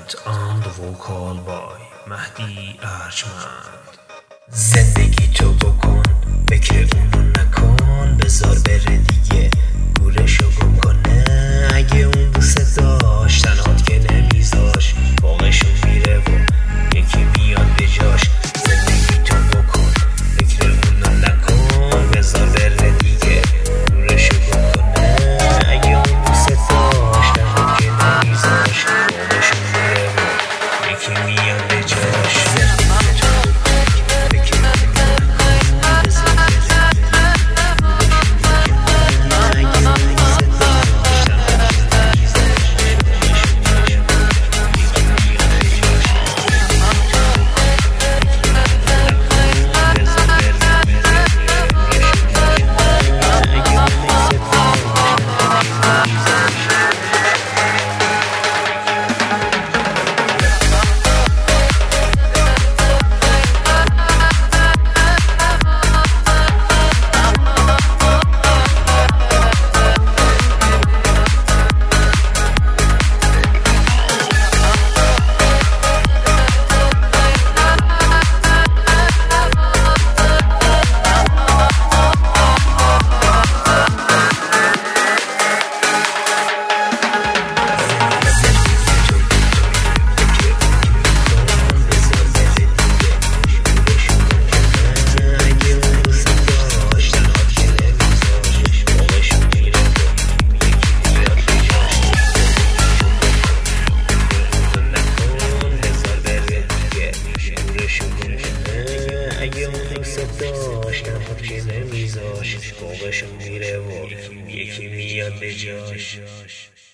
Put on the vocal by مهدی ارجمند. زندگی تو بکن، فکر اونو نکن، بذار بره دیگه، گورشو گم کنه. اگه اون دوست داشت تنهات که نمیذاش، فوقشون میره و یکی میاد به جاش. زندگی تو بکن، فکر اونو نکن، بذار بره دیگه، گورشو گم کنه. اگه اون دوست داشت تنهات که نمیذاش، فوقشون میره و یکی میاد به جاش. اگه اون دوست داشت تنهات که نمیذاش، فوقشون میره و یکی میاد به جاش.